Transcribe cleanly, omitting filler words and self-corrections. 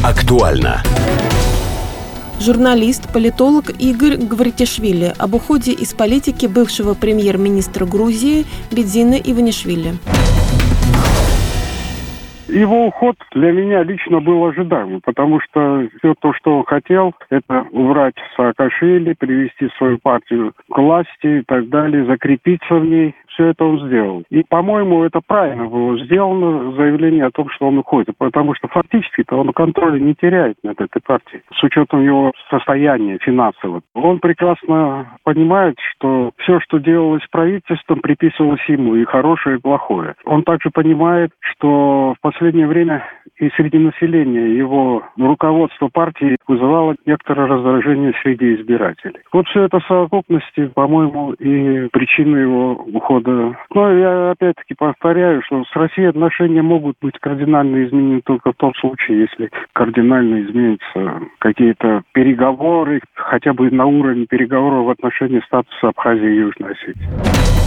Актуально. Журналист, политолог Игорь Гвардишвили об уходе из политики бывшего премьер-министра Грузии Бедзина Иванишвили. Его уход для меня лично был ожидаемым, потому что все то, что он хотел, это убрать Саакашвили, привести свою партию к власти и так далее, закрепиться в ней. Все это он сделал. И, по-моему, это правильно было сделано, заявление о том, что он уходит. Потому что фактически-то он контроля не теряет над этой партией. С учетом его состояния финансового. Он прекрасно понимает, что все, что делалось правительством, приписывалось ему. И хорошее, и плохое. Он также понимает, что в последнее время и среди населения его руководство партии вызывало некоторое раздражение среди избирателей. Вот все это в совокупности, по-моему, и причина его ухода. Но я опять-таки повторяю, что с Россией отношения могут быть кардинально изменены только в том случае, если кардинально изменятся какие-то переговоры, хотя бы на уровне переговоров в отношении статуса Абхазии и Южной Осетии.